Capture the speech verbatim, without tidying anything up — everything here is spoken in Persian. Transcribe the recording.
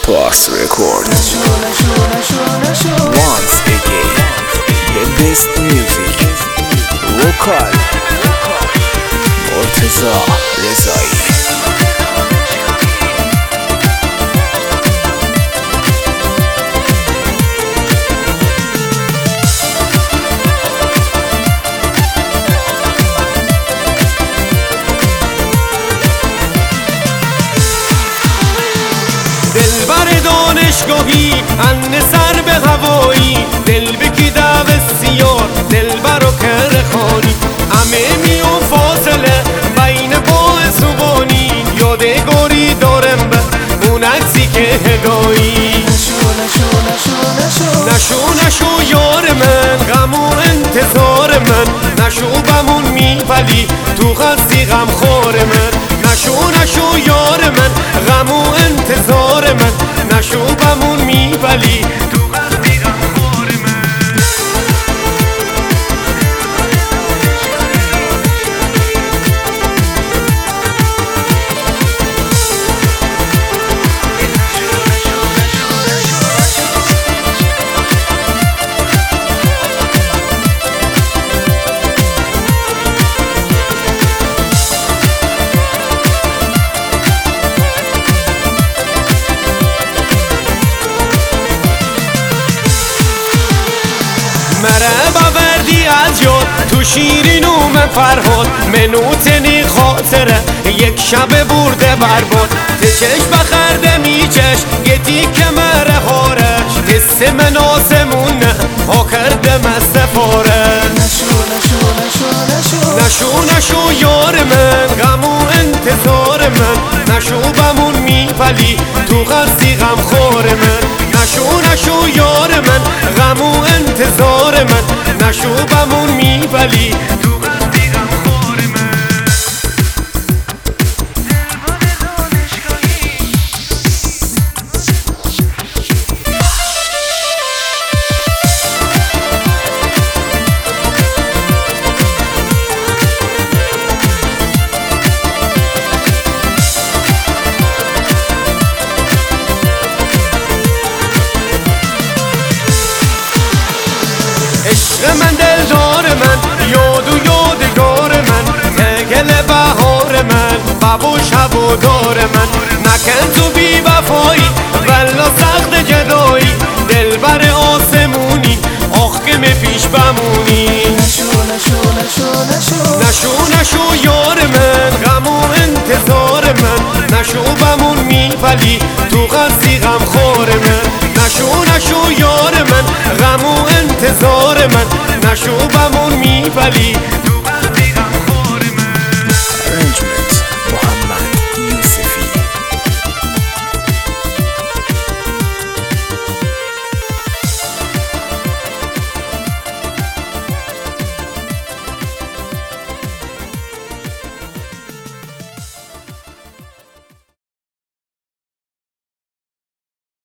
Twas Record. Once again, the best music. Vocal مرتضی رضایی. دلبر دانشگاهی ان سر به هوایی، دل بکی داغ سیار دلبر و کرخانی، همه میون فاصله بین باعث و بانی، یادگاری دارم به اون عکسی که هدایی. نشو نشو یار من، غم و انتظار من، نشو بمون میپلی تو خستی غم خور من. نشو نشو یار من، غم و انتظار من، نشو بمون میپلی تو خستی غم خور من. مره باوردی از یاد تو شیرین اوم فرهاد، منوتنی خاطره یک شب برده برباد. تچش بخرده میچش گتی کمره هارش، حس من آسمونه ها کرده مستفاره. نشو نشو نشو نشو نشو نشو یار من، غم و انتظار من، نشو بمون میپلی تو قصدی غم خور من. نشو نشو یار من، غم و انتظار من، نشو بمون میپلی تو قصدی غم خور من. عشق من دلدار من، یاد و یادگار من، تگل بهار من، بب و شب و دار من. نکن تو بی وفایی ولا سخت جدایی، دلبر آسمونی آخ که می پیش بمونی. نشو نشو نشو نشو نشو نشو یار من، غم و انتظار من، نشو بمون میپلی تو قصدی غم خور من. نشو نشو یار من، غم و انتظار من، نشو بمون میپلی